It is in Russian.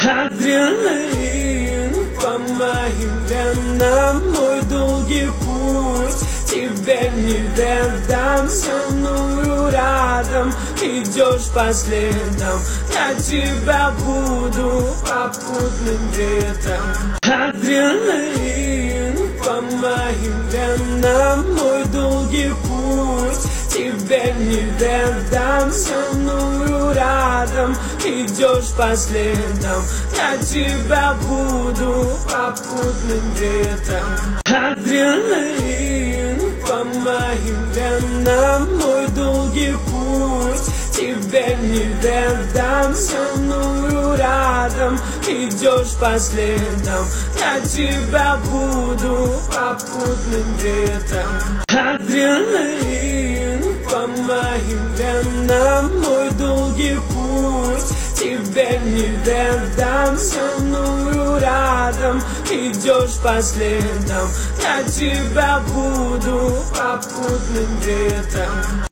Адреналин по моим венам, мой долгий путь тебе не ведом. Со мною рядом идешь по следам, я тебя буду попутным ветром. Адреналин по моим венам, мой долгий путь тебе не ведом. Со мною рядом идешь по следам, я тебя буду попутным ветром. Адреналин по моим венам, мой долгий путь тебе не ведом. Со мною рядом идешь по следам, я тебя буду попутным ветром. Адреналин по моим венам, мой долгий путь тебе не ведом. Со мною рядом идешь по следам, я тебя буду попутным ветром.